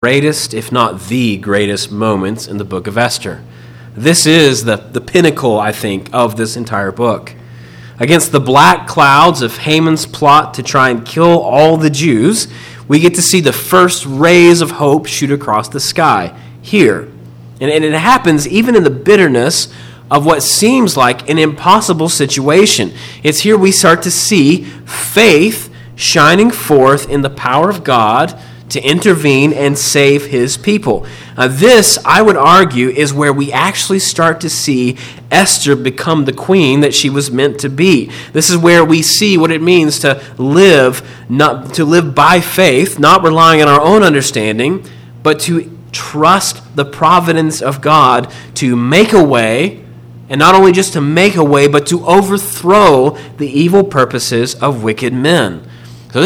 Greatest, if not the greatest moments in the book of Esther. This is the pinnacle, I think, of this entire book. Against the black clouds of Haman's plot to try and kill all the Jews, we get to see the first rays of hope shoot across the sky here. And it happens even in the bitterness of what seems like an impossible situation. It's here we start to see faith shining forth in the power of God to intervene and save his people. This, I would argue, is where we actually start to see Esther become the queen that she was meant to be. This is where we see what it means to live by faith, not relying on our own understanding, but to trust the providence of God to make a way, and not only just to make a way, but to overthrow the evil purposes of wicked men. So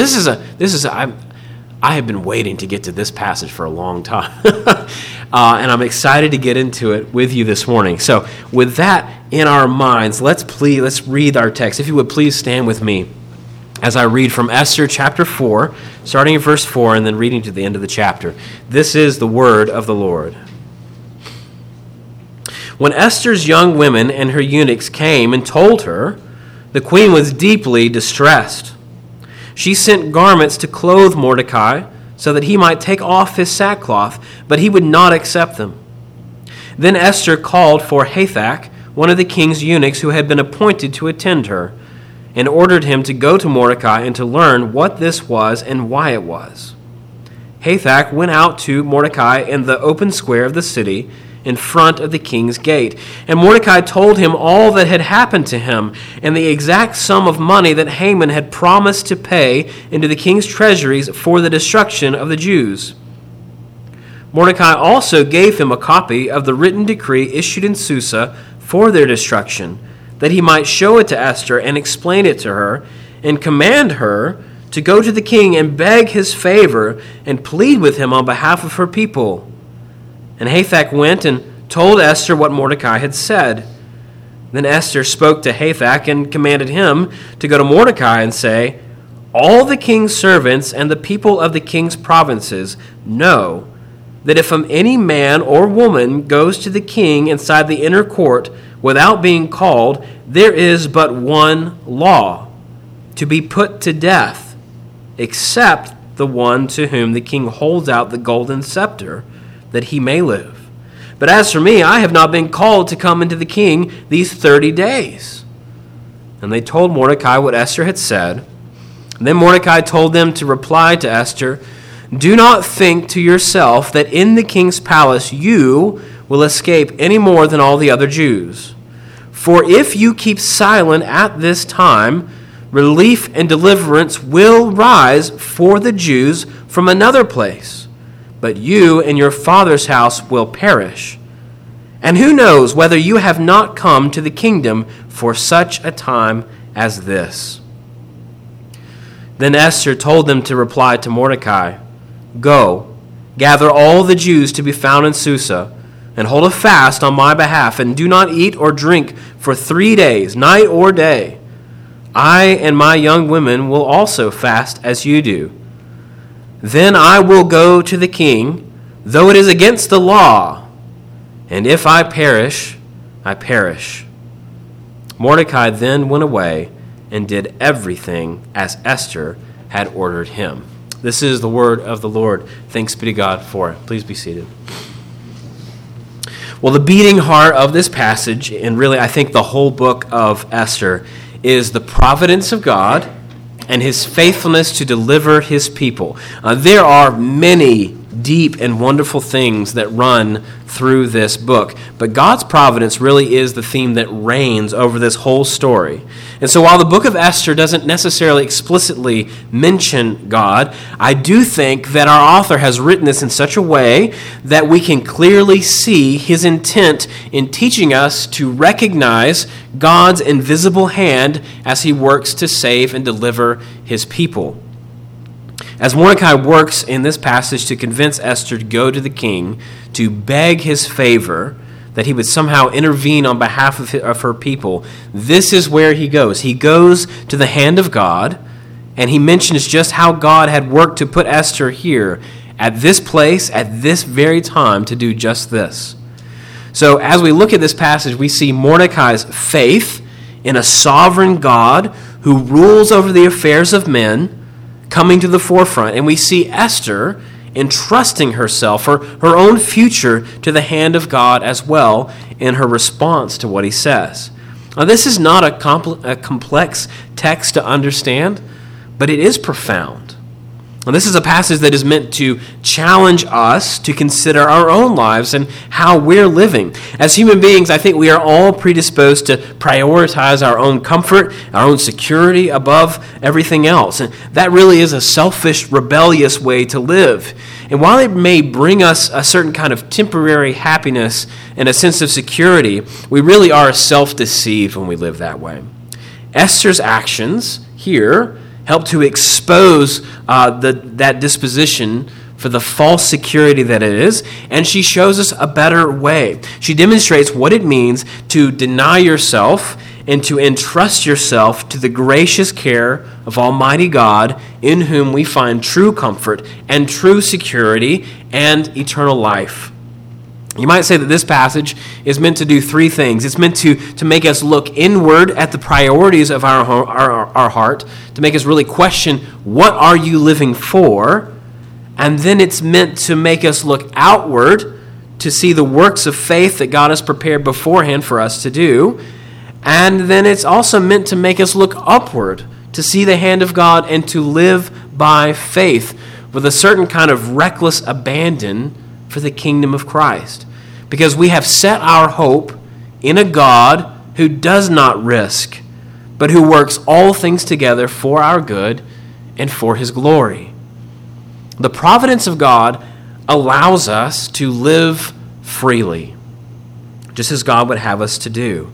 I have been waiting to get to this passage for a long time, and I'm excited to get into it with you this morning. So with that in our minds, let's read our text. If you would please stand with me as I read from Esther chapter 4, starting in verse 4 and then reading to the end of the chapter. This is the word of the Lord. When Esther's young women and her eunuchs came and told her, the queen was deeply distressed. She sent garments to clothe Mordecai so that he might take off his sackcloth, but he would not accept them. Then Esther called for Hathach, one of the king's eunuchs who had been appointed to attend her, and ordered him to go to Mordecai and to learn what this was and why it was. Hathach went out to Mordecai in the open square of the city in front of the king's gate. And Mordecai told him all that had happened to him and the exact sum of money that Haman had promised to pay into the king's treasuries for the destruction of the Jews. Mordecai also gave him a copy of the written decree issued in Susa for their destruction, that he might show it to Esther and explain it to her, and command her to go to the king and beg his favor and plead with him on behalf of her people. And Hathach went and told Esther what Mordecai had said. Then Esther spoke to Hathach and commanded him to go to Mordecai and say, all the king's servants and the people of the king's provinces know that if any man or woman goes to the king inside the inner court without being called, there is but one law, to be put to death, except the one to whom the king holds out the golden scepter, that he may live. But as for me, I have not been called to come into the king these 30 days. And they told Mordecai what Esther had said. And then Mordecai told them to reply to Esther, do not think to yourself that in the king's palace you will escape any more than all the other Jews. For if you keep silent at this time, relief and deliverance will rise for the Jews from another place. But you and your father's house will perish. And who knows whether you have not come to the kingdom for such a time as this? Then Esther told them to reply to Mordecai, go, gather all the Jews to be found in Susa, and hold a fast on my behalf, and do not eat or drink for 3 days, night or day. I and my young women will also fast as you do. Then I will go to the king, though it is against the law, and if I perish, I perish. Mordecai then went away and did everything as Esther had ordered him. This is the word of the Lord. Thanks be to God for it. Please be seated. Well, the beating heart of this passage, and really I think the whole book of Esther, is the providence of God and his faithfulness to deliver his people. There are many deep and wonderful things that run through this book, but God's providence really is the theme that reigns over this whole story. And so while the book of Esther doesn't necessarily explicitly mention God, I do think that our author has written this in such a way that we can clearly see his intent in teaching us to recognize God's invisible hand as he works to save and deliver his people. As Mordecai works in this passage to convince Esther to go to the king to beg his favor, that he would somehow intervene on behalf of her people, this is where he goes. He goes to the hand of God, and he mentions just how God had worked to put Esther here at this place, at this very time, to do just this. So as we look at this passage, we see Mordecai's faith in a sovereign God who rules over the affairs of men coming to the forefront. And we see Esther entrusting herself, her own future, to the hand of God as well in her response to what he says. Now, this is not a complex text to understand, but it is profound. And this is a passage that is meant to challenge us to consider our own lives and how we're living. As human beings, I think we are all predisposed to prioritize our own comfort, our own security above everything else. And that really is a selfish, rebellious way to live. And while it may bring us a certain kind of temporary happiness and a sense of security, we really are self-deceived when we live that way. Esther's actions here help to expose that disposition for the false security that it is, and she shows us a better way. She demonstrates what it means to deny yourself and to entrust yourself to the gracious care of Almighty God, in whom we find true comfort and true security and eternal life. You might say that this passage is meant to do three things. It's meant to make us look inward at the priorities of our heart, to make us really question, what are you living for? And then it's meant to make us look outward to see the works of faith that God has prepared beforehand for us to do. And then it's also meant to make us look upward, to see the hand of God and to live by faith with a certain kind of reckless abandon for the kingdom of Christ. Because we have set our hope in a God who does not risk, but who works all things together for our good and for his glory. The providence of God allows us to live freely, just as God would have us to do.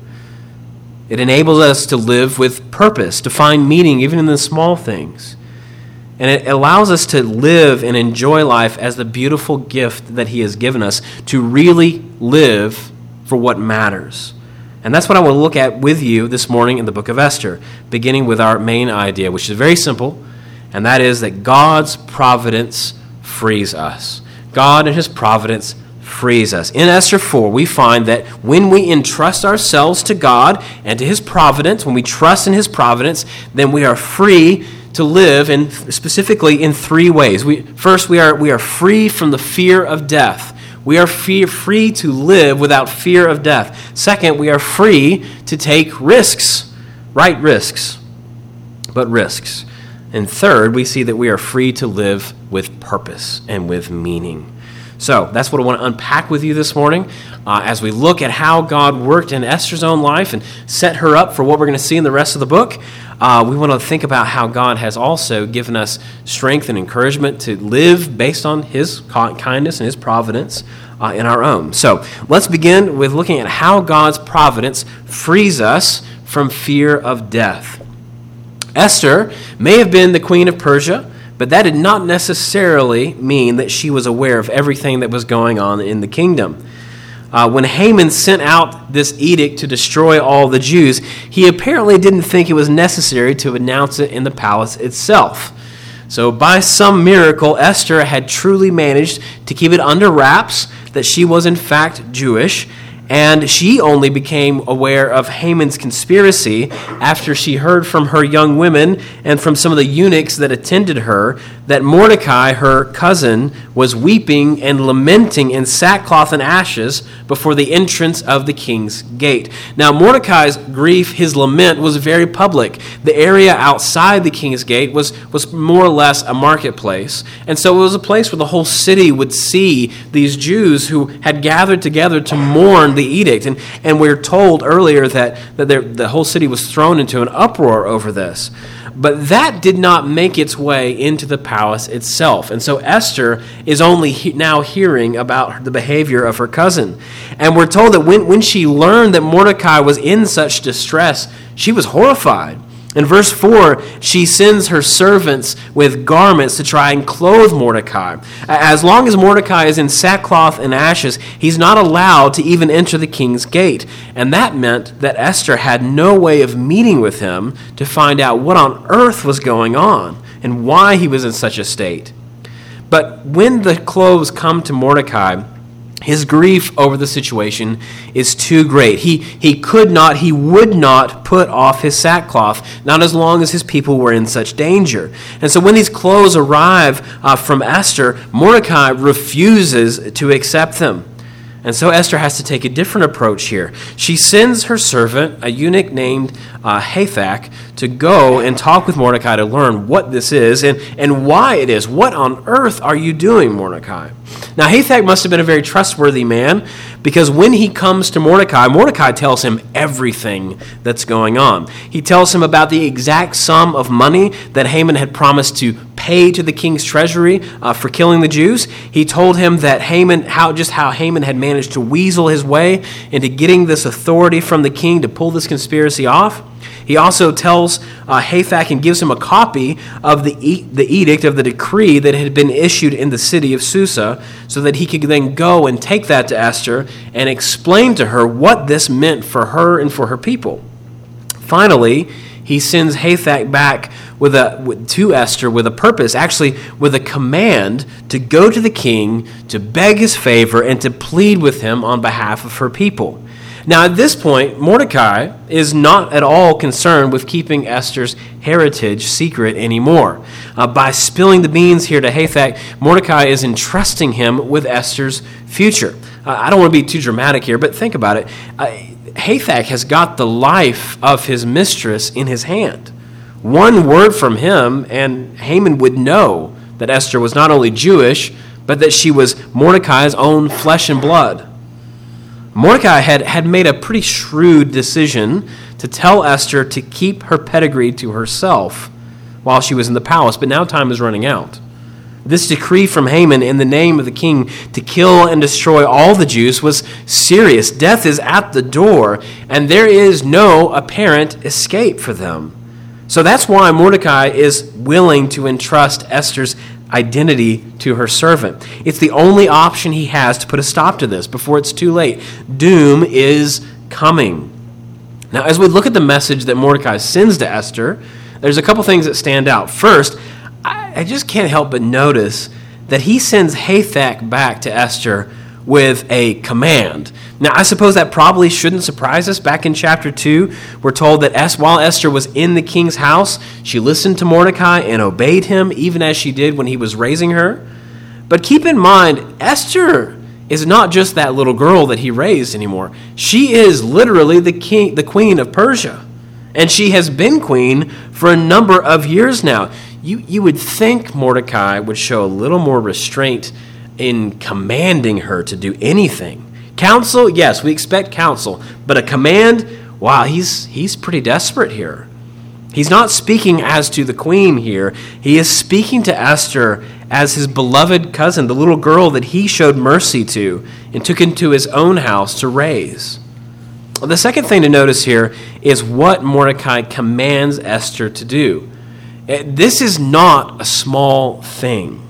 It enables us to live with purpose, to find meaning even in the small things. And it allows us to live and enjoy life as the beautiful gift that he has given us, to really live for what matters. And that's what I want to look at with you this morning in the book of Esther, beginning with our main idea, which is very simple, and that is that God's providence frees us. God and his providence frees us. In Esther 4, we find that when we entrust ourselves to God and to his providence, when we trust in his providence, then we are free to live, and specifically in three ways. First, we are free from the fear of death. We are free to live without fear of death. Second, we are free to take risks, right risks, but risks. And third, we see that we are free to live with purpose and with meaning. So that's what I want to unpack with you this morning as we look at how God worked in Esther's own life and set her up for what we're going to see in the rest of the book. We want to think about how God has also given us strength and encouragement to live based on his kindness and his providence in our own. So let's begin with looking at how God's providence frees us from fear of death. Esther may have been the queen of Persia, but that did not necessarily mean that she was aware of everything that was going on in the kingdom. When Haman sent out this edict to destroy all the Jews, he apparently didn't think it was necessary to announce it in the palace itself. So by some miracle, Esther had truly managed to keep it under wraps that she was in fact Jewish, and she only became aware of Haman's conspiracy after she heard from her young women and from some of the eunuchs that attended her that Mordecai, her cousin, was weeping and lamenting in sackcloth and ashes before the entrance of the king's gate. Now, Mordecai's grief, his lament, was very public. The area outside the king's gate was more or less a marketplace. And so it was a place where the whole city would see these Jews who had gathered together to mourn the edict. And we're told earlier that the whole city was thrown into an uproar over this. But that did not make its way into the palace itself. And so Esther is only now hearing about the behavior of her cousin. And we're told that when she learned that Mordecai was in such distress, she was horrified. In verse 4, she sends her servants with garments to try and clothe Mordecai. As long as Mordecai is in sackcloth and ashes, he's not allowed to even enter the king's gate. And that meant that Esther had no way of meeting with him to find out what on earth was going on and why he was in such a state. But when the clothes come to Mordecai, his grief over the situation is too great. He would not put off his sackcloth, not as long as his people were in such danger. And so when these clothes arrive from Esther, Mordecai refuses to accept them. And so Esther has to take a different approach here. She sends her servant, a eunuch named Hathach, to go and talk with Mordecai to learn what this is and why it is. What on earth are you doing, Mordecai? Now, Hathach must have been a very trustworthy man, because when he comes to Mordecai, Mordecai tells him everything that's going on. He tells him about the exact sum of money that Haman had promised to pay to the king's treasury for killing the Jews. He told him that how Haman had managed to weasel his way into getting this authority from the king to pull this conspiracy off. He also tells Hathach and gives him a copy of the edict of the decree that had been issued in the city of Susa, so that he could then go and take that to Esther and explain to her what this meant for her and for her people. Finally, he sends Hathach back to Esther with a purpose, actually with a command to go to the king, to beg his favor, and to plead with him on behalf of her people. Now, at this point, Mordecai is not at all concerned with keeping Esther's heritage secret anymore. By spilling the beans here to Hathach, Mordecai is entrusting him with Esther's future. I don't want to be too dramatic here, but think about it. Hathach has got the life of his mistress in his hand. One word from him, and Haman would know that Esther was not only Jewish, but that she was Mordecai's own flesh and blood. Mordecai had made a pretty shrewd decision to tell Esther to keep her pedigree to herself while she was in the palace, but now time is running out. This decree from Haman in the name of the king to kill and destroy all the Jews was serious. Death is at the door, and there is no apparent escape for them. So that's why Mordecai is willing to entrust Esther's identity to her servant. It's the only option he has to put a stop to this before it's too late. Doom is coming. Now, as we look at the message that Mordecai sends to Esther, there's a couple things that stand out. First, I just can't help but notice that he sends Hathach back to Esther with a command. Now, I suppose that probably shouldn't surprise us. Back in chapter 2, we're told that while Esther was in the king's house, she listened to Mordecai and obeyed him, even as she did when he was raising her. But keep in mind, Esther is not just that little girl that he raised anymore. She is literally the queen of Persia. And she has been queen for a number of years now. You would think Mordecai would show a little more restraint in commanding her to do anything. Counsel, yes, we expect counsel, but a command, wow, he's pretty desperate here. He's not speaking as to the queen here. He is speaking to Esther as his beloved cousin, the little girl that he showed mercy to and took into his own house to raise. The second thing to notice here is what Mordecai commands Esther to do. This is not a small thing.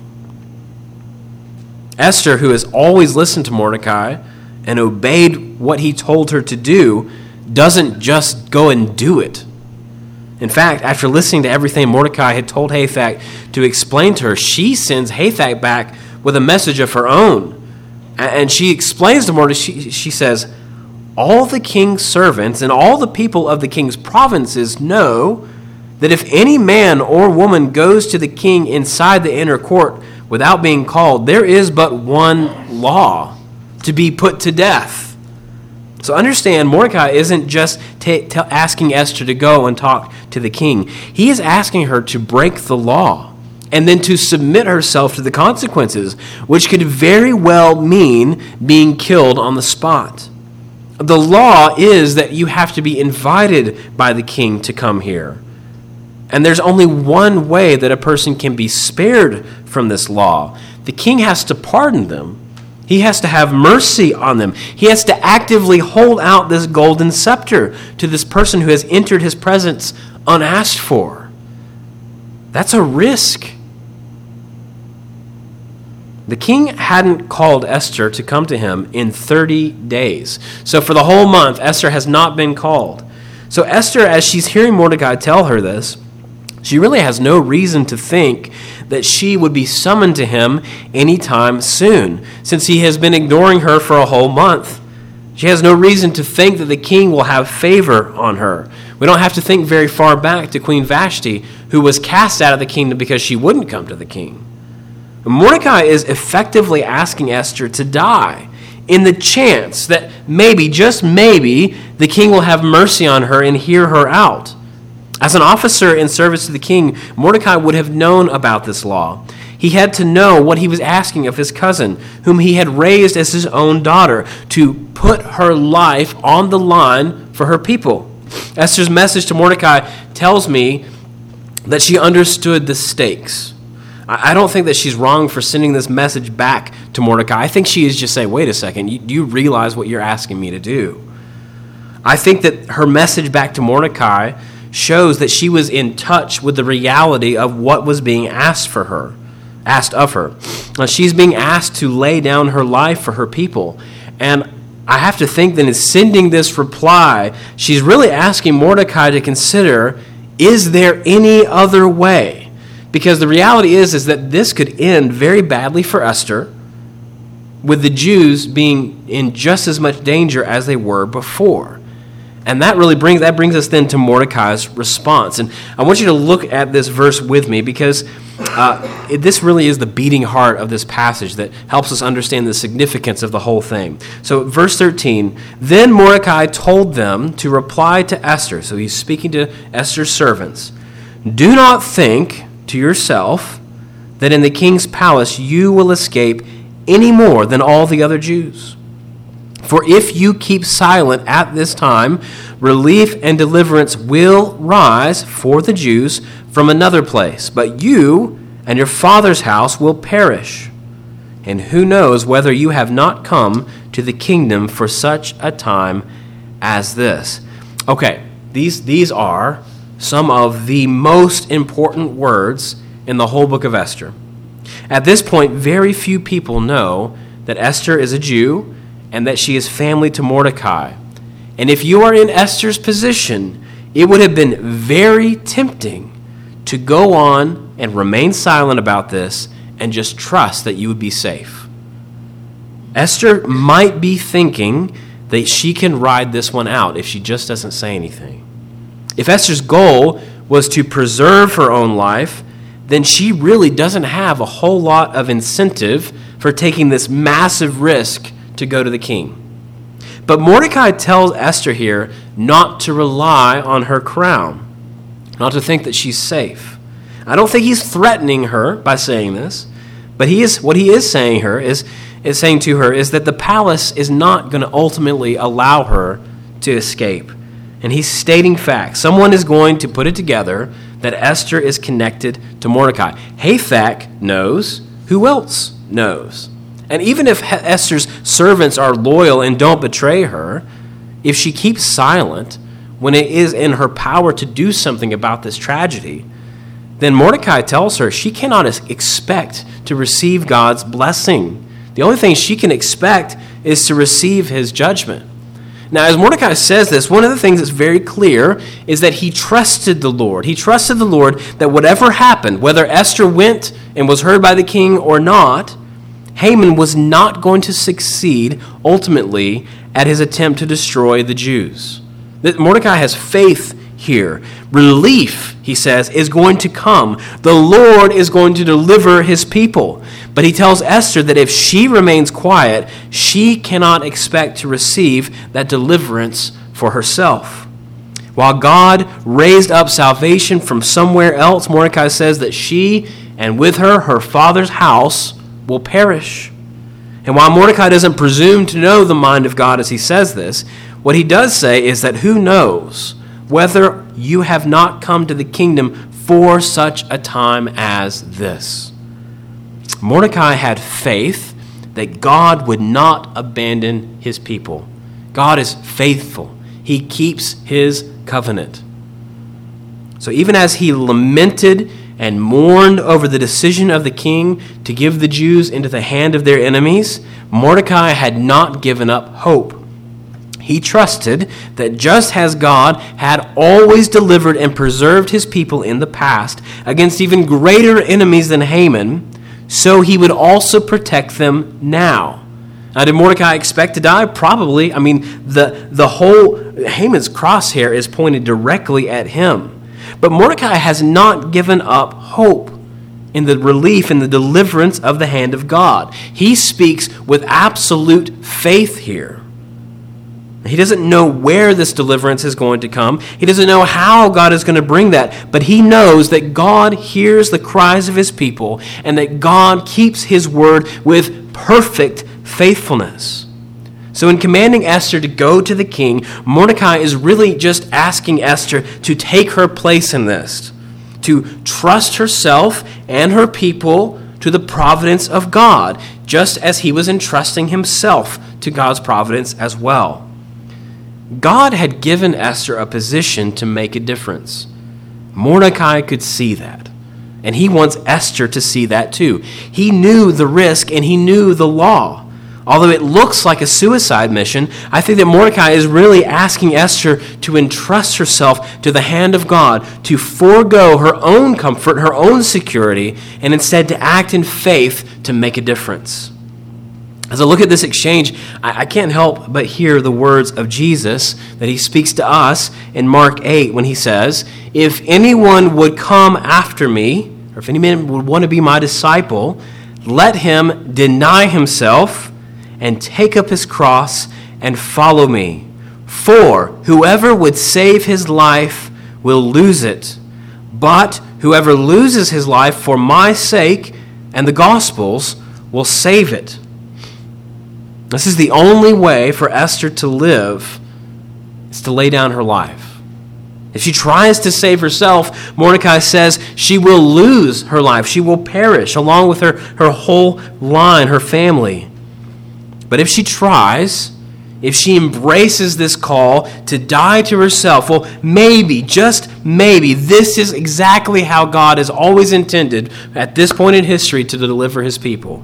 Esther, who has always listened to Mordecai and obeyed what he told her to do, doesn't just go and do it. In fact, after listening to everything Mordecai had told Hathach to explain to her, she sends Hathach back with a message of her own. And she explains to Mordecai, she says, all the king's servants and all the people of the king's provinces know that if any man or woman goes to the king inside the inner court without being called, there is but one law: to be put to death. So understand, Mordecai isn't just asking Esther to go and talk to the king. He is asking her to break the law and then to submit herself to the consequences, which could very well mean being killed on the spot. The law is that you have to be invited by the king to come here. And there's only one way that a person can be spared from this law. The king has to pardon them. He has to have mercy on them. He has to actively hold out this golden scepter to this person who has entered his presence unasked for. That's a risk. The king hadn't called Esther to come to him in 30 days. So for the whole month, Esther has not been called. So Esther, as she's hearing Mordecai tell her this, she really has no reason to think that she would be summoned to him anytime soon, since he has been ignoring her for a whole month. She has no reason to think that the king will have favor on her. We don't have to think very far back to Queen Vashti, who was cast out of the kingdom because she wouldn't come to the king. Mordecai is effectively asking Esther to die in the chance that maybe, just maybe, the king will have mercy on her and hear her out. As an officer in service to the king, Mordecai would have known about this law. He had to know what he was asking of his cousin, whom he had raised as his own daughter, to put her life on the line for her people. Esther's message to Mordecai tells me that she understood the stakes. I don't think that she's wrong for sending this message back to Mordecai. I think she is just saying, wait a second, do you realize what you're asking me to do? I think that her message back to Mordecai shows that she was in touch with the reality of what was being asked of her. She's being asked to lay down her life for her people. And I have to think that in sending this reply, she's really asking Mordecai to consider, is there any other way? Because the reality is that this could end very badly for Esther, with the Jews being in just as much danger as they were before. And that brings us then to Mordecai's response. And I want you to look at this verse with me, because this really is the beating heart of this passage that helps us understand the significance of the whole thing. So verse 13, then Mordecai told them to reply to Esther. So he's speaking to Esther's servants. Do not think to yourself that in the king's palace you will escape any more than all the other Jews. For if you keep silent at this time, relief and deliverance will rise for the Jews from another place, but you and your father's house will perish. And who knows whether you have not come to the kingdom for such a time as this. Okay, these are some of the most important words in the whole book of Esther. At this point, very few people know that Esther is a Jew and that she is family to Mordecai. And if you are in Esther's position, it would have been very tempting to go on and remain silent about this and just trust that you would be safe. Esther might be thinking that she can ride this one out if she just doesn't say anything. If Esther's goal was to preserve her own life, then she really doesn't have a whole lot of incentive for taking this massive risk to go to the king. But Mordecai tells Esther here not to rely on her crown, not to think that she's safe. I don't think he's threatening her by saying this, but what he is saying to her is that the palace is not going to ultimately allow her to escape. And he's stating facts. Someone is going to put it together that Esther is connected to Mordecai. Hathach knows. Who else knows? And even if Esther's servants are loyal and don't betray her, if she keeps silent when it is in her power to do something about this tragedy, then Mordecai tells her she cannot expect to receive God's blessing. The only thing she can expect is to receive his judgment. Now, as Mordecai says this, one of the things that's very clear is that he trusted the Lord. He trusted the Lord that whatever happened, whether Esther went and was heard by the king or not, Haman was not going to succeed ultimately at his attempt to destroy the Jews. That Mordecai has faith here. Relief, he says, is going to come. The Lord is going to deliver his people. But he tells Esther that if she remains quiet, she cannot expect to receive that deliverance for herself. While God raised up salvation from somewhere else, Mordecai says that she, and with her, her father's house, will perish. And while Mordecai doesn't presume to know the mind of God as he says this, what he does say is that who knows whether you have not come to the kingdom for such a time as this. Mordecai had faith that God would not abandon his people. God is faithful. He keeps his covenant. So even as he lamented and mourned over the decision of the king to give the Jews into the hand of their enemies, Mordecai had not given up hope. He trusted that just as God had always delivered and preserved his people in the past against even greater enemies than Haman, so he would also protect them now. Now, did Mordecai expect to die? Probably. I mean, the whole Haman's crosshair is pointed directly at him. But Mordecai has not given up hope in the relief and the deliverance of the hand of God. He speaks with absolute faith here. He doesn't know where this deliverance is going to come. He doesn't know how God is going to bring that. But he knows that God hears the cries of his people and that God keeps his word with perfect faithfulness. So in commanding Esther to go to the king, Mordecai is really just asking Esther to take her place in this, to trust herself and her people to the providence of God, just as he was entrusting himself to God's providence as well. God had given Esther a position to make a difference. Mordecai could see that. And he wants Esther to see that too. He knew the risk and he knew the law. Although it looks like a suicide mission, I think that Mordecai is really asking Esther to entrust herself to the hand of God, to forego her own comfort, her own security, and instead to act in faith to make a difference. As I look at this exchange, I can't help but hear the words of Jesus that he speaks to us in Mark 8 when he says, "If anyone would come after me, or if any man would want to be my disciple, let him deny himself and take up his cross and follow me. For whoever would save his life will lose it, but whoever loses his life for my sake and the gospel's will save it." This is the only way for Esther to live, is to lay down her life. If she tries to save herself, Mordecai says she will lose her life. She will perish along with her whole line, her family. But if she tries, if she embraces this call to die to herself, well, maybe, just maybe, this is exactly how God has always intended at this point in history to deliver his people.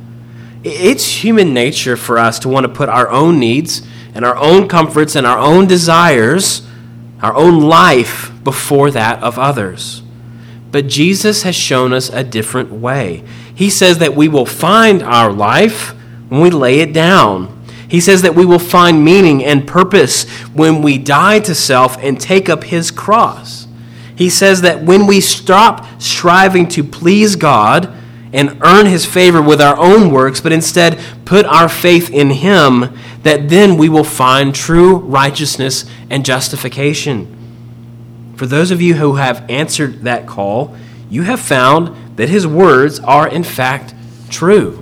It's human nature for us to want to put our own needs and our own comforts and our own desires, our own life, before that of others. But Jesus has shown us a different way. He says that we will find our life when we lay it down. He says that we will find meaning and purpose when we die to self and take up his cross. He says that when we stop striving to please God and earn his favor with our own works, but instead put our faith in him, that then we will find true righteousness and justification. For those of you who have answered that call, you have found that his words are in fact true.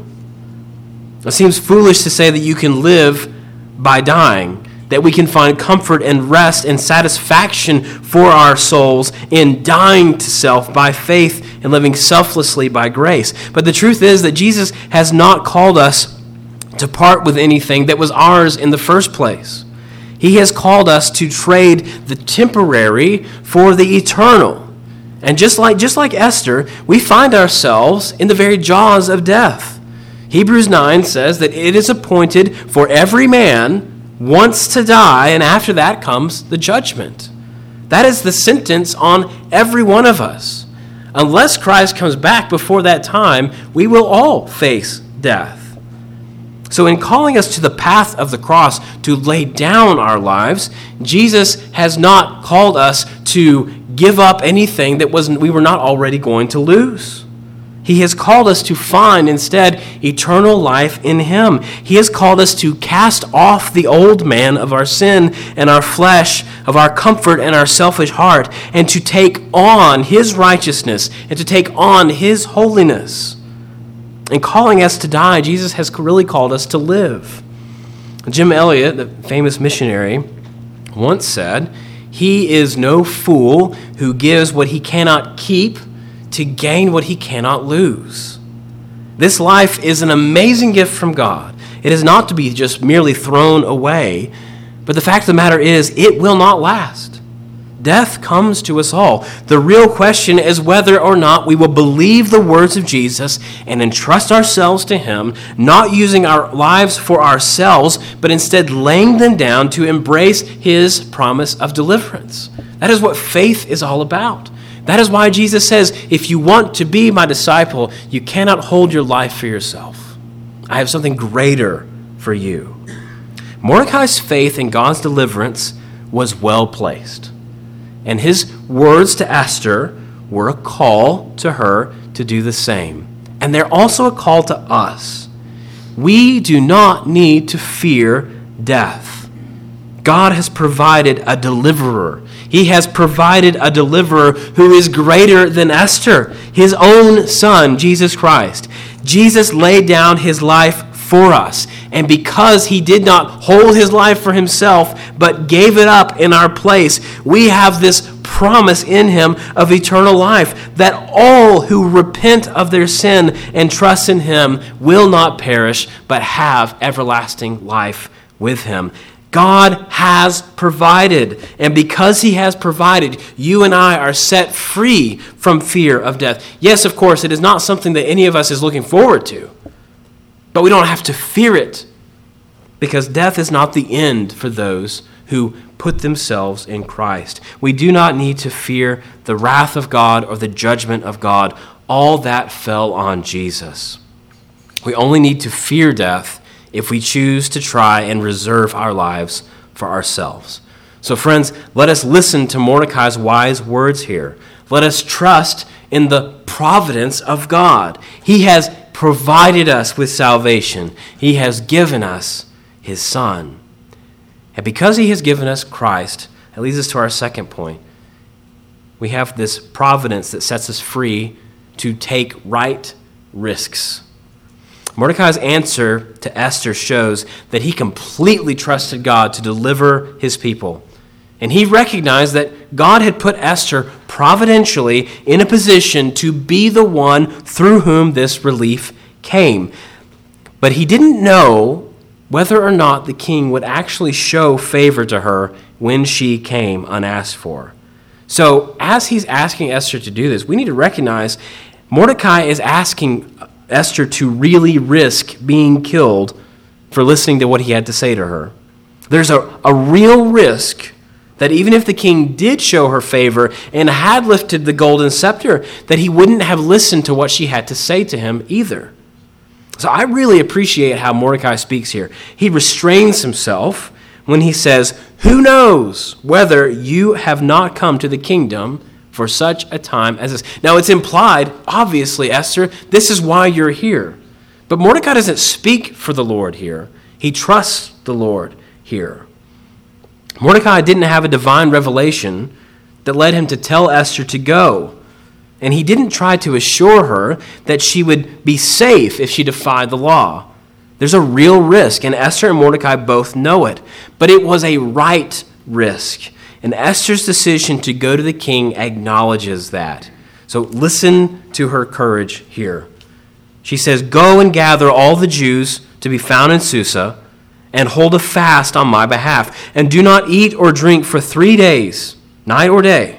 It seems foolish to say that you can live by dying, that we can find comfort and rest and satisfaction for our souls in dying to self by faith and living selflessly by grace. But the truth is that Jesus has not called us to part with anything that was ours in the first place. He has called us to trade the temporary for the eternal. And just like Esther, we find ourselves in the very jaws of death. Hebrews 9 says that it is appointed for every man once to die, and after that comes the judgment. That is the sentence on every one of us. Unless Christ comes back before that time, we will all face death. So in calling us to the path of the cross to lay down our lives, Jesus has not called us to give up anything that we were not already going to lose. He has called us to find instead eternal life in him. He has called us to cast off the old man of our sin and our flesh, of our comfort and our selfish heart, and to take on his righteousness and to take on his holiness. In calling us to die, Jesus has really called us to live. Jim Elliot, the famous missionary, once said, "He is no fool who gives what he cannot keep to gain what he cannot lose." This life is an amazing gift from God. It is not to be just merely thrown away, but the fact of the matter is, it will not last. Death comes to us all. The real question is whether or not we will believe the words of Jesus and entrust ourselves to him, not using our lives for ourselves, but instead laying them down to embrace his promise of deliverance. That is what faith is all about. That is why Jesus says, if you want to be my disciple, you cannot hold your life for yourself. I have something greater for you. Mordecai's faith in God's deliverance was well placed. And his words to Esther were a call to her to do the same. And they're also a call to us. We do not need to fear death. God has provided a deliverer. He has provided a deliverer who is greater than Esther, his own son, Jesus Christ. Jesus laid down his life for us. And because he did not hold his life for himself, but gave it up in our place, we have this promise in him of eternal life, that all who repent of their sin and trust in him will not perish, but have everlasting life with him. God has provided, and because he has provided, you and I are set free from fear of death. Yes, of course, it is not something that any of us is looking forward to, but we don't have to fear it, because death is not the end for those who put themselves in Christ. We do not need to fear the wrath of God or the judgment of God. All that fell on Jesus. We only need to fear death if we choose to try and reserve our lives for ourselves. So friends, let us listen to Mordecai's wise words here. Let us trust in the providence of God. He has provided us with salvation. He has given us his Son. And because he has given us Christ, that leads us to our second point. We have this providence that sets us free to take right risks. Mordecai's answer to Esther shows that he completely trusted God to deliver his people. And he recognized that God had put Esther providentially in a position to be the one through whom this relief came. But he didn't know whether or not the king would actually show favor to her when she came unasked for. So as he's asking Esther to do this, we need to recognize Mordecai is asking Esther to really risk being killed for listening to what he had to say to her. There's a real risk that even if the king did show her favor and had lifted the golden scepter, that he wouldn't have listened to what she had to say to him either. So I really appreciate how Mordecai speaks here. He restrains himself when he says, "Who knows whether you have not come to the kingdom for such a time as this?" Now it's implied, obviously, Esther, this is why you're here. But Mordecai doesn't speak for the Lord here. He trusts the Lord here. Mordecai didn't have a divine revelation that led him to tell Esther to go. And he didn't try to assure her that she would be safe if she defied the law. There's a real risk, and Esther and Mordecai both know it. But it was a right risk. And Esther's decision to go to the king acknowledges that. So listen to her courage here. She says, "Go and gather all the Jews to be found in Susa, and hold a fast on my behalf, and do not eat or drink for 3 days, night or day.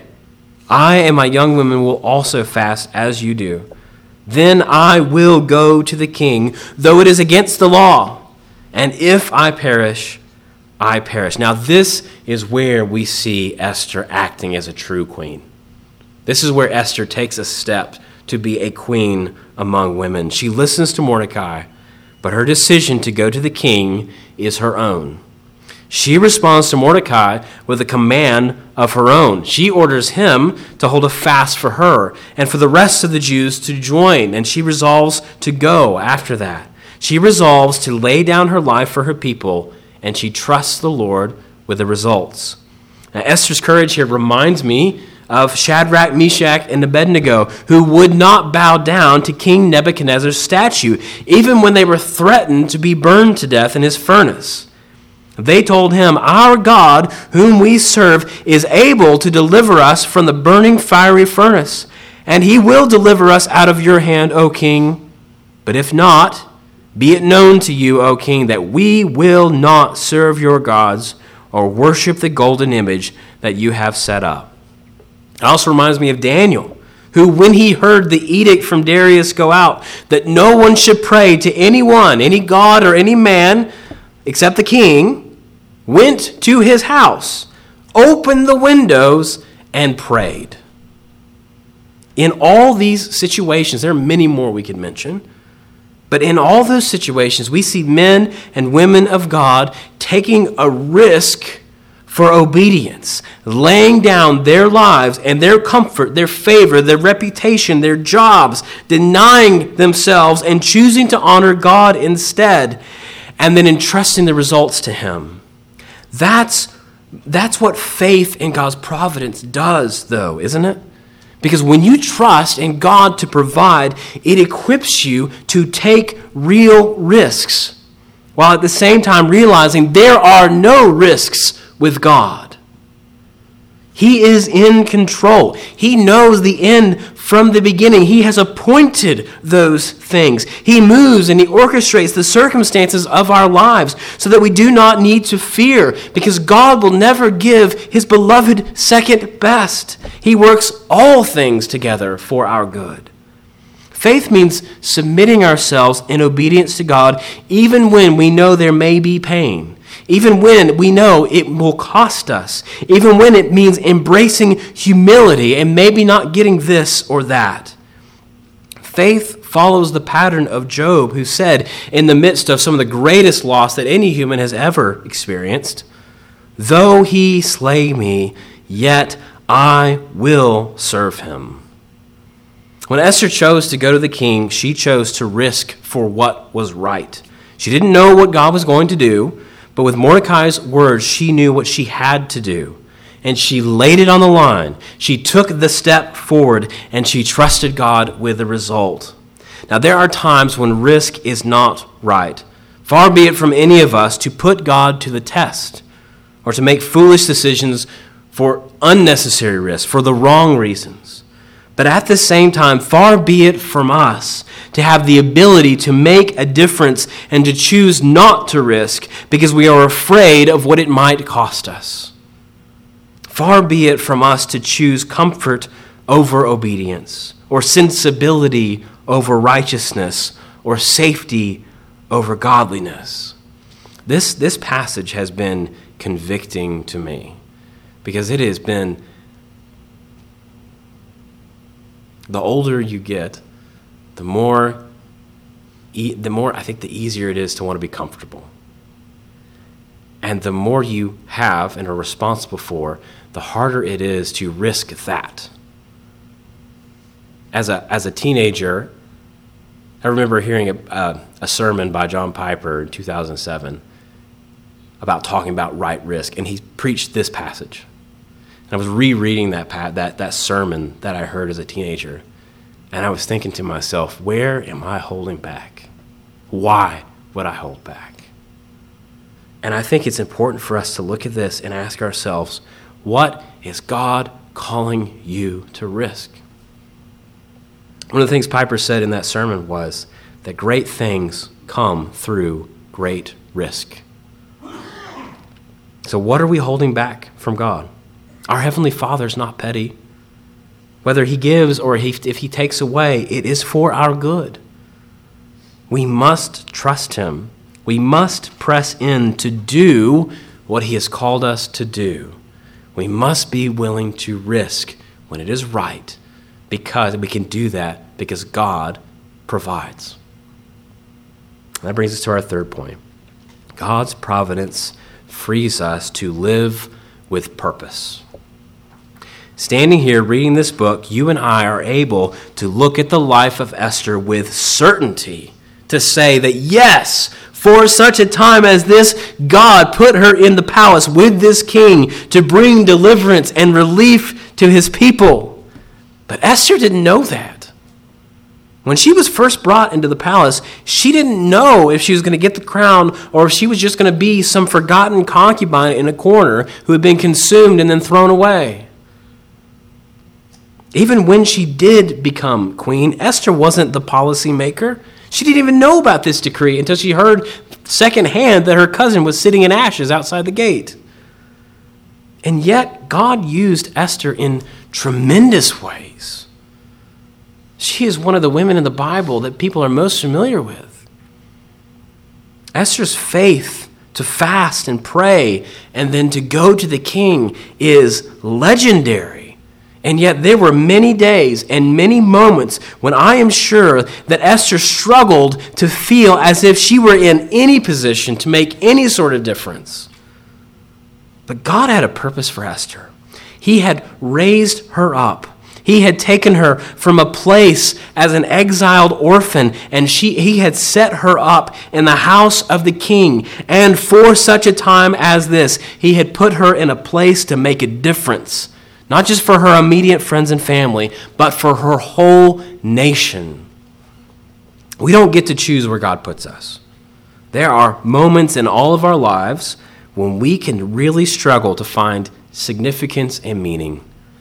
I and my young women will also fast as you do. Then I will go to the king, though it is against the law. And if I perish, I perish." Now this is where we see Esther acting as a true queen. This is where Esther takes a step to be a queen among women. She listens to Mordecai, but her decision to go to the king is her own. She responds to Mordecai with a command of her own. She orders him to hold a fast for her and for the rest of the Jews to join, and she resolves to go after that. She resolves to lay down her life for her people, and she trusts the Lord with the results. Now, Esther's courage here reminds me of Shadrach, Meshach, and Abednego, who would not bow down to King Nebuchadnezzar's statue, even when they were threatened to be burned to death in his furnace. They told him, "Our God, whom we serve, is able to deliver us from the burning fiery furnace, and he will deliver us out of your hand, O king. But if not, be it known to you, O king, that we will not serve your gods or worship the golden image that you have set up." It also reminds me of Daniel, who, when he heard the edict from Darius go out that no one should pray to anyone, any god or any man, except the king, went to his house, opened the windows, and prayed. In all these situations, there are many more we could mention, but in all those situations, we see men and women of God taking a risk for obedience, laying down their lives and their comfort, their favor, their reputation, their jobs, denying themselves and choosing to honor God instead, and then entrusting the results to Him. That's what faith in God's providence does, though, isn't it? Because when you trust in God to provide, it equips you to take real risks, while at the same time realizing there are no risks with God. He is in control. He knows the end from the beginning. He has appointed those things. He moves and He orchestrates the circumstances of our lives so that we do not need to fear, because God will never give His beloved second best. He works all things together for our good. Faith means submitting ourselves in obedience to God even when we know there may be pain, even when we know it will cost us, even when it means embracing humility and maybe not getting this or that. Faith follows the pattern of Job, who said, in the midst of some of the greatest loss that any human has ever experienced, "Though he slay me, yet I will serve him." When Esther chose to go to the king, she chose to risk for what was right. She didn't know what God was going to do, but with Mordecai's words, she knew what she had to do. And she laid it on the line. She took the step forward, and she trusted God with the result. Now, there are times when risk is not right. Far be it from any of us to put God to the test or to make foolish decisions for unnecessary risk, for the wrong reasons. But at the same time, far be it from us to have the ability to make a difference and to choose not to risk because we are afraid of what it might cost us. Far be it from us to choose comfort over obedience, or sensibility over righteousness, or safety over godliness. This passage has been convicting to me because it has been, the older you get, the more I think the easier it is to want to be comfortable. And the more you have and are responsible for, the harder it is to risk that. As a teenager, I remember hearing a sermon by John Piper in 2007 about talking about right risk, and he preached this passage. And I was rereading that sermon that I heard as a teenager, and I was thinking to myself, where am I holding back? Why would I hold back? And I think it's important for us to look at this and ask ourselves, what is God calling you to risk? One of the things Piper said in that sermon was that great things come through great risk. So what are we holding back from God? Our Heavenly Father is not petty. Whether He gives or if He takes away, it is for our good. We must trust Him. We must press in to do what He has called us to do. We must be willing to risk when it is right, because we can do that because God provides. And that brings us to our third point. God's providence frees us to live with purpose. Standing here reading this book, you and I are able to look at the life of Esther with certainty, to say that yes, for such a time as this, God put her in the palace with this king to bring deliverance and relief to his people. But Esther didn't know that. When she was first brought into the palace, she didn't know if she was going to get the crown or if she was just going to be some forgotten concubine in a corner who had been consumed and then thrown away. Even when she did become queen, Esther wasn't the policy maker. She didn't even know about this decree until she heard secondhand that her cousin was sitting in ashes outside the gate. And yet, God used Esther in tremendous ways. She is one of the women in the Bible that people are most familiar with. Esther's faith to fast and pray and then to go to the king is legendary. And yet there were many days and many moments when I am sure that Esther struggled to feel as if she were in any position to make any sort of difference. But God had a purpose for Esther. He had raised her up. He had taken her from a place as an exiled orphan, and he had set her up in the house of the king. And for such a time as this, he had put her in a place to make a difference, not just for her immediate friends and family, but for her whole nation. We don't get to choose where God puts us. There are moments in all of our lives when we can really struggle to find significance and meaning.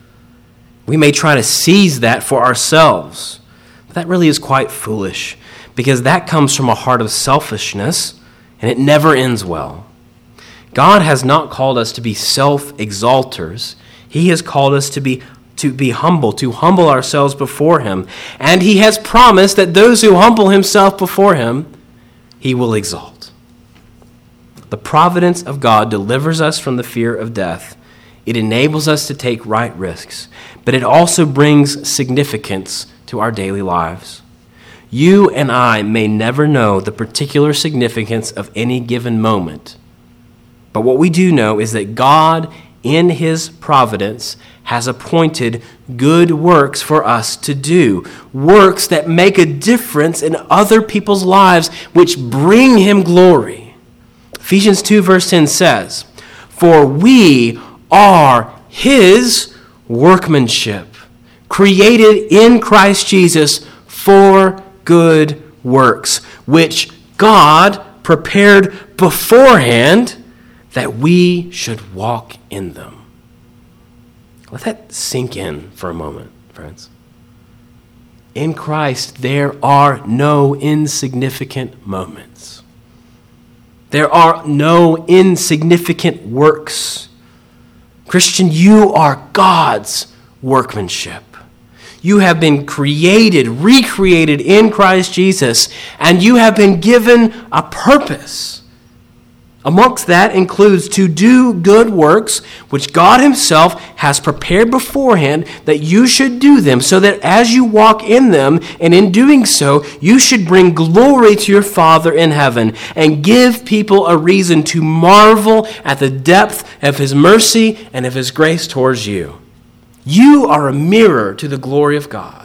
We may try to seize that for ourselves, but that really is quite foolish because that comes from a heart of selfishness and it never ends well. God has not called us to be self-exalters. He has called us to be humble, to humble ourselves before him. And he has promised that those who humble himself before him, he will exalt. The providence of God delivers us from the fear of death. It enables us to take right risks, but it also brings significance to our daily lives. You and I may never know the particular significance of any given moment, but what we do know is that God, in his providence, has appointed good works for us to do, works that make a difference in other people's lives, which bring him glory. Ephesians 2 verse 10 says, "For we are his workmanship, created in Christ Jesus for good works, which God prepared beforehand that we should walk in them." Let that sink in for a moment, friends. In Christ, there are no insignificant moments. There are no insignificant works. Christian, you are God's workmanship. You have been created, recreated in Christ Jesus, and you have been given a purpose. Amongst that includes to do good works, which God himself has prepared beforehand that you should do them, so that as you walk in them, and in doing so, you should bring glory to your Father in heaven and give people a reason to marvel at the depth of his mercy and of his grace towards you. You are a mirror to the glory of God.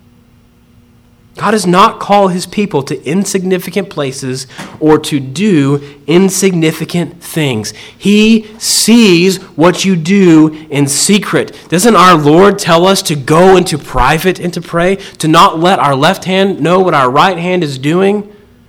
God does not call his people to insignificant places or to do insignificant things. He sees what you do in secret. Doesn't our Lord tell us to go into private and to pray, to not let our left hand know what our right hand is doing?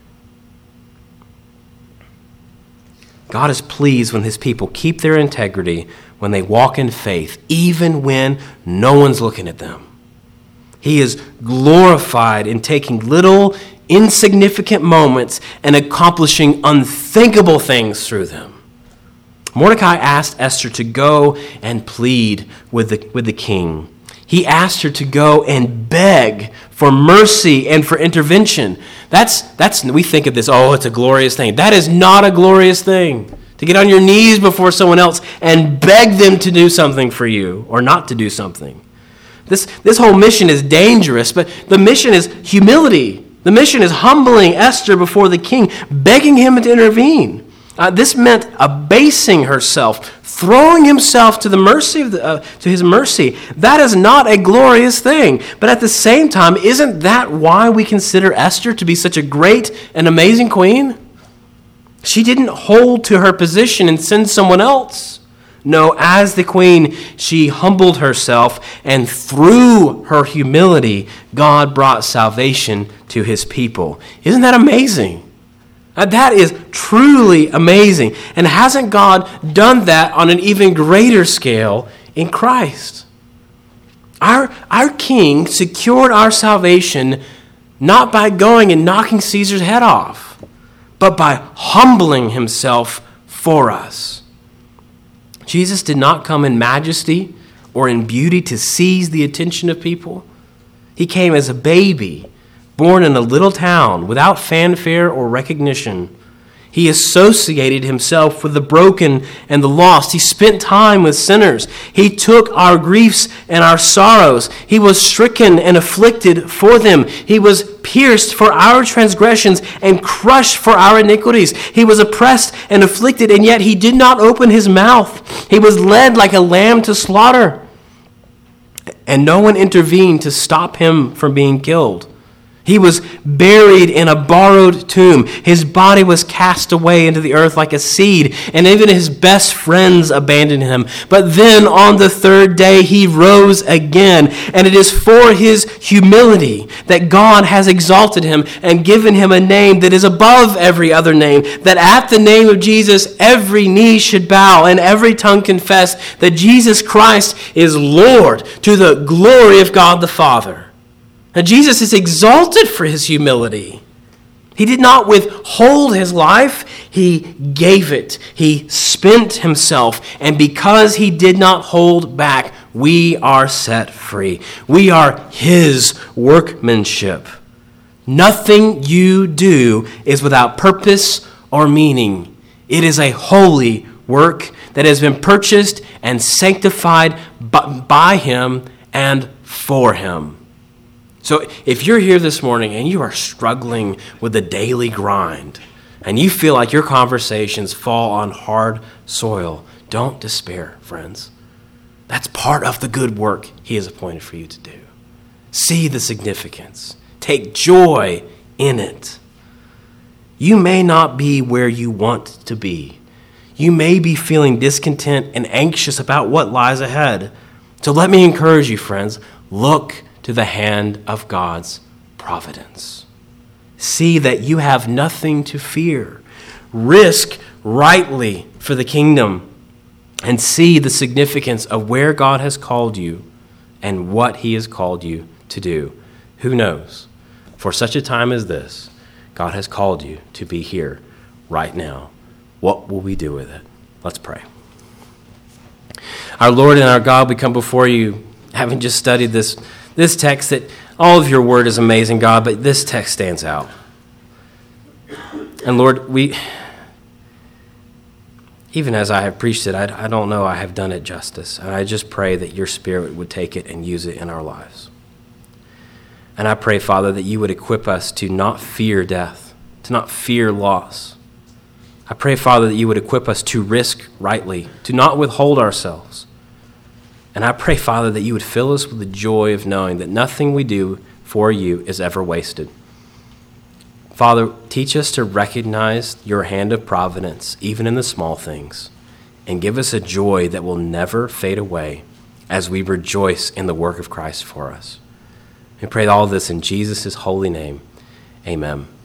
God is pleased when his people keep their integrity, when they walk in faith, even when no one's looking at them. He is glorified in taking little, insignificant moments and accomplishing unthinkable things through them. Mordecai asked Esther to go and plead with the king. He asked her to go and beg for mercy and for intervention. We think of this, oh, it's a glorious thing. That is not a glorious thing. To get on your knees before someone else and beg them to do something for you or not to do something. This whole mission is dangerous, but the mission is humility. The mission is humbling Esther before the king, begging him to intervene. This meant abasing herself, throwing himself to the mercy to his mercy. That is not a glorious thing. But at the same time, isn't that why we consider Esther to be such a great and amazing queen? She didn't hold to her position and send someone else. No, as the queen, she humbled herself, and through her humility, God brought salvation to his people. Isn't that amazing? That is truly amazing. And hasn't God done that on an even greater scale in Christ? Our King secured our salvation not by going and knocking Caesar's head off, but by humbling himself for us. Jesus did not come in majesty or in beauty to seize the attention of people. He came as a baby, born in a little town without fanfare or recognition. He associated himself with the broken and the lost. He spent time with sinners. He took our griefs and our sorrows. He was stricken and afflicted for them. He was pierced for our transgressions and crushed for our iniquities. He was oppressed and afflicted, and yet he did not open his mouth. He was led like a lamb to slaughter, and no one intervened to stop him from being killed. He was buried in a borrowed tomb. His body was cast away into the earth like a seed, and even his best friends abandoned him. But then on the third day he rose again, and it is for his humility that God has exalted him and given him a name that is above every other name, that at the name of Jesus every knee should bow and every tongue confess that Jesus Christ is Lord, to the glory of God the Father. Now, Jesus is exalted for his humility. He did not withhold his life. He gave it. He spent himself. And because he did not hold back, we are set free. We are his workmanship. Nothing you do is without purpose or meaning. It is a holy work that has been purchased and sanctified by him and for him. So if you're here this morning and you are struggling with the daily grind and you feel like your conversations fall on hard soil, don't despair, friends. That's part of the good work he has appointed for you to do. See the significance. Take joy in it. You may not be where you want to be. You may be feeling discontent and anxious about what lies ahead. So let me encourage you, friends, look to the hand of God's providence. See that you have nothing to fear. Risk rightly for the kingdom and see the significance of where God has called you and what he has called you to do. Who knows? For such a time as this, God has called you to be here right now. What will we do with it? Let's pray. Our Lord and our God, we come before you having just studied this text, that all of your word is amazing, God, but this text stands out. And Lord, even as I have preached it, I don't know I have done it justice. And I just pray that your Spirit would take it and use it in our lives. And I pray, Father, that you would equip us to not fear death, to not fear loss. I pray, Father, that you would equip us to risk rightly, to not withhold ourselves. And I pray, Father, that you would fill us with the joy of knowing that nothing we do for you is ever wasted. Father, teach us to recognize your hand of providence, even in the small things, and give us a joy that will never fade away as we rejoice in the work of Christ for us. We pray all this in Jesus' holy name. Amen.